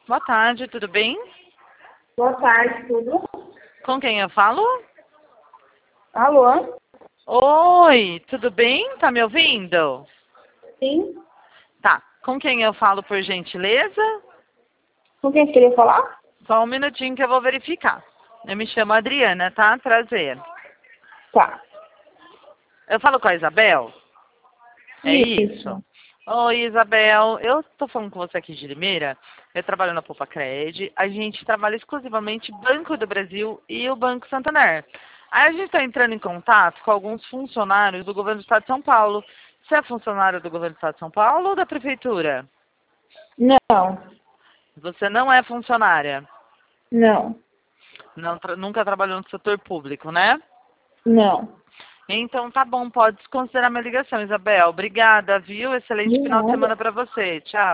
Boa tarde, tudo bem? Boa tarde, tudo? Com quem eu falo? Alô? Oi, tudo bem? Tá me ouvindo? Sim? Tá. Com quem eu falo, por gentileza? Com quem você queria falar? Só um minutinho que eu vou verificar. Eu me chamo Adriana, tá? Prazer. Tá. Eu falo com a Isabel? É isso? Isso. Oi, Isabel. Eu tô falando com você aqui de Limeira. Eu trabalho na Poupa-Cred. A gente trabalha exclusivamente Banco do Brasil e o Banco Santander. Aí a gente está entrando em contato com alguns funcionários do governo do Estado de São Paulo. Você é funcionário do governo do Estado de São Paulo ou da Prefeitura? Não. Você não é funcionária. Não. Não, nunca trabalhou no setor público, né? Não. Então tá bom, pode desconsiderar minha ligação, Isabel. Obrigada, viu? Excelente De final de nada. semana para você. Tchau.